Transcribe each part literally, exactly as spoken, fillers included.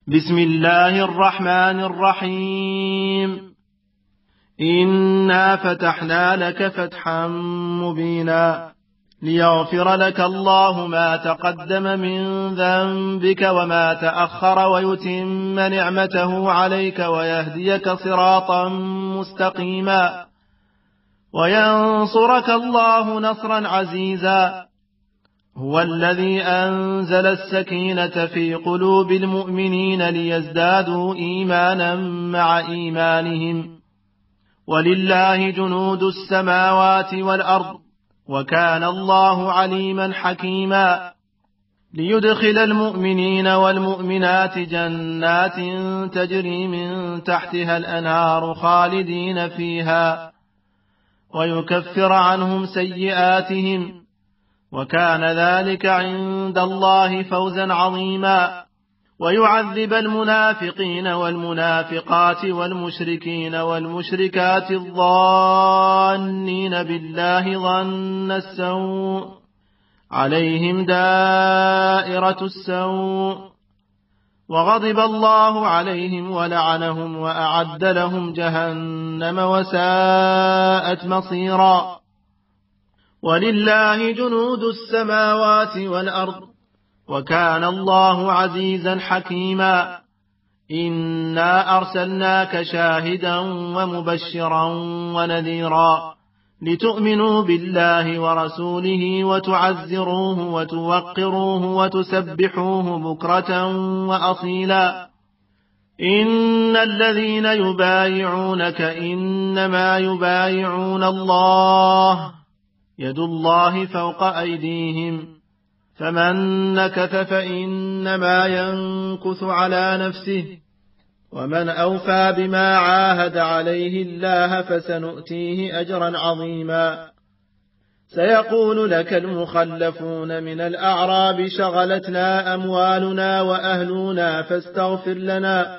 بسم الله الرحمن الرحيم. إنا فتحنا لك فتحا مبينا ليغفر لك الله ما تقدم من ذنبك وما تأخر ويتم نعمته عليك ويهديك صراطا مستقيما وينصرك الله نصرا عزيزا. هو الذي أنزل السكينة في قلوب المؤمنين ليزدادوا إيمانا مع إيمانهم ولله جنود السماوات والأرض وكان الله عليما حكيما. ليدخل المؤمنين والمؤمنات جنات تجري من تحتها الأنهار خالدين فيها ويكفر عنهم سيئاتهم وكان ذلك عند الله فوزا عظيما. ويعذب المنافقين والمنافقات والمشركين والمشركات الظانين بالله ظن السوء عليهم دائرة السوء وغضب الله عليهم ولعنهم وأعد لهم جهنم وساءت مصيرا. ولله جنود السماوات والأرض وكان الله عزيزا حكيما. إنا أرسلناك شاهدا ومبشرا ونذيرا لتؤمنوا بالله ورسوله وتعزروه وتوقروه وتسبحوه بكرة وأصيلا. إن الذين يبايعونك إنما يبايعون الله يد الله فوق أيديهم فمن نكث فإنما ينكث على نفسه ومن أوفى بما عاهد عليه الله فسنؤتيه أجرا عظيما. سيقول لك المخلفون من الأعراب شغلتنا أموالنا وأهلنا فاستغفر لنا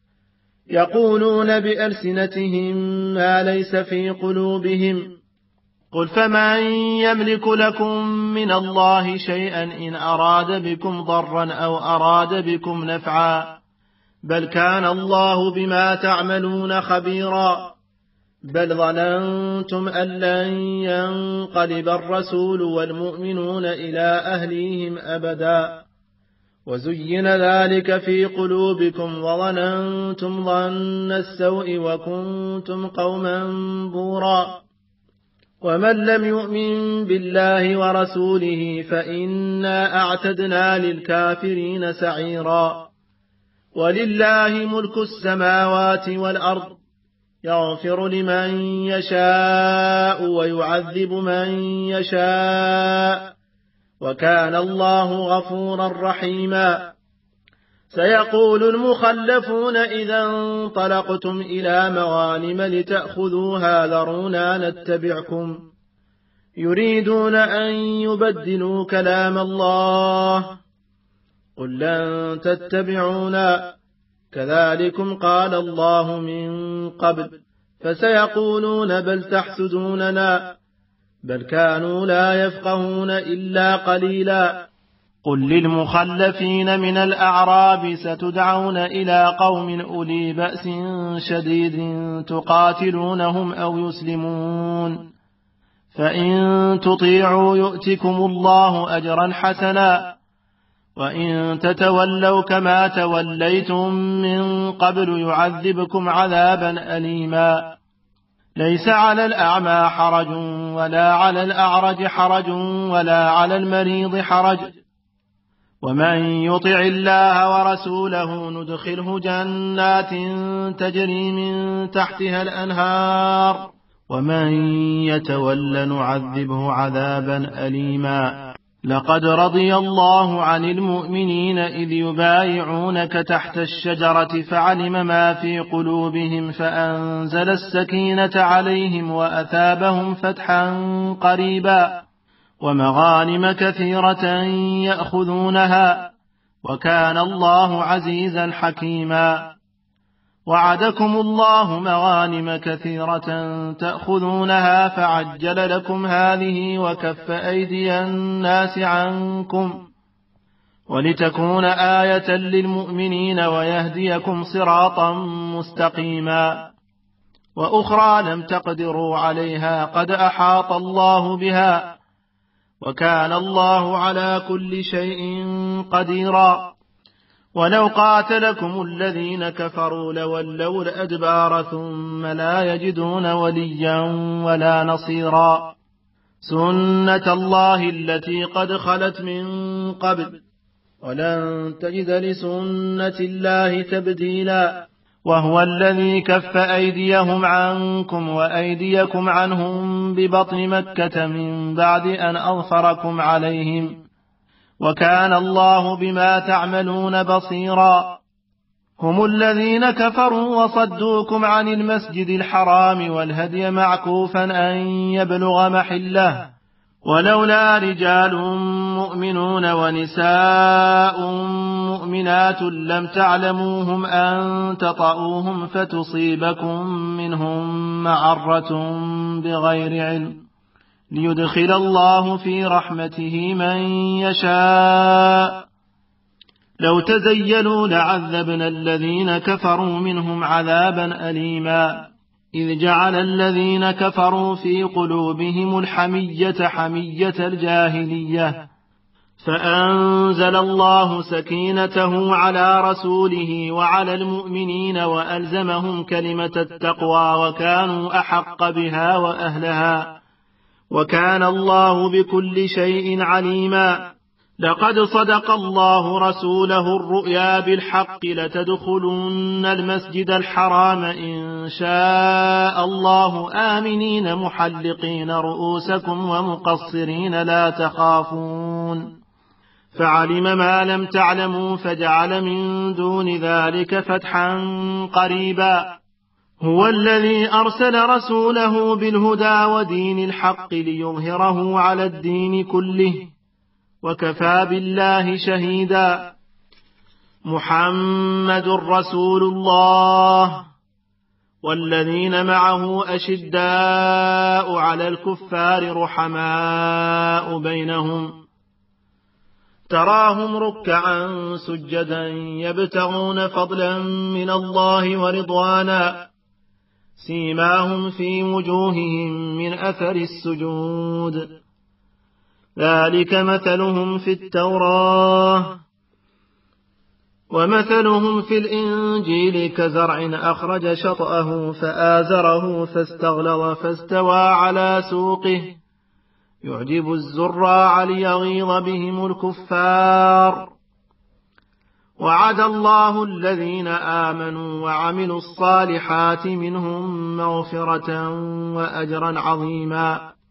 يقولون بألسنتهم ما ليس في قلوبهم قل فمن يملك لكم من الله شيئا إن أراد بكم ضرا أو أراد بكم نفعا بل كان الله بما تعملون خبيرا. بل ظننتم أن لن ينقلب الرسول والمؤمنون إلى أهليهم أبدا وزين ذلك في قلوبكم وظننتم ظن السوء وكنتم قوما بورا. ومن لم يؤمن بالله ورسوله فإنا أعتدنا للكافرين سعيرا. ولله ملك السماوات والأرض يغفر لمن يشاء ويعذب من يشاء وكان الله غفورا رحيما. سيقول المخلفون إذا انطلقتم إلى مغانم لتأخذوها ذرونا نتبعكم يريدون أن يبدلوا كلام الله قل لن تتبعونا كذلكم قال الله من قبل فسيقولون بل تحسدوننا بل كانوا لا يفقهون إلا قليلا. قل للمخلفين من الأعراب ستدعون إلى قوم أولي بأس شديد تقاتلونهم أو يسلمون فإن تطيعوا يؤتكم الله أجرا حسنا وإن تتولوا كما توليتم من قبل يعذبكم عذابا أليما. ليس على الأعمى حرج ولا على الأعرج حرج ولا على المريض حرج ومن يطع الله ورسوله ندخله جنات تجري من تحتها الأنهار ومن يتول نعذبه عذابا أليما. لقد رضي الله عن المؤمنين إذ يبايعونك تحت الشجرة فعلم ما في قلوبهم فأنزل السكينة عليهم وأثابهم فتحا قريبا ومغانم كثيرة يأخذونها وكان الله عزيزا حكيما. وعدكم الله مغانم كثيرة تأخذونها فعجل لكم هذه وكف أيدي الناس عنكم ولتكون آية للمؤمنين ويهديكم صراطا مستقيما. وأخرى لم تقدروا عليها قد أحاط الله بها، وكان الله على كل شيء قديرا. ولو قاتلكم الذين كفروا لولوا الأدبار ثم لا يجدون وليا ولا نصيرا. سنة الله التي قد خلت من قبل، ولن تجد لسنة الله تبديلا. وهو الذي كف أيديهم عنكم وأيديكم عنهم ببطن مكة من بعد أن أظفركم عليهم، وكان الله بما تعملون بصيرا. هم الذين كفروا وصدوكم عن المسجد الحرام والهدي معكوفا أن يبلغ محله، ولولا رجال مؤمنون ونساء مؤمنات لم تعلموهم أن تطؤوهم فتصيبكم منهم معرة بغير علم، ليدخل الله في رحمته من يشاء. لو تزيلوا لعذبنا الذين كفروا منهم عذابا أليما، إذ جعل الذين كفروا في قلوبهم الحمية حمية الجاهلية، فأنزل الله سكينته على رسوله وعلى المؤمنين وألزمهم كلمة التقوى وكانوا أحق بها وأهلها، وكان الله بكل شيء عليما. لقد صدق الله رسوله الرؤيا بالحق لتدخلن المسجد الحرام إن شاء الله آمنين محلقين رؤوسكم ومقصرين لا تخافون، فعلم ما لم تعلموا فجعل من دون ذلك فتحا قريبا. هو الذي أرسل رسوله بالهدى ودين الحق ليظهره على الدين كله، وكفى بالله شهيدا. محمد رسول الله، والذين معه أشداء على الكفار رحماء بينهم، تراهم ركعا سجدا يبتغون فضلا من الله ورضوانا، سيماهم في وجوههم من أثر السجود، ذلك مثلهم في التوراة ومثلهم في الإنجيل كزرع أخرج شطأه فآزره فاستغلظ فاستوى على سوقه يعجب الزراع ليغيظ بهم الكفار. وعد الله الذين آمنوا وعملوا الصالحات منهم مغفرة وأجرا عظيما.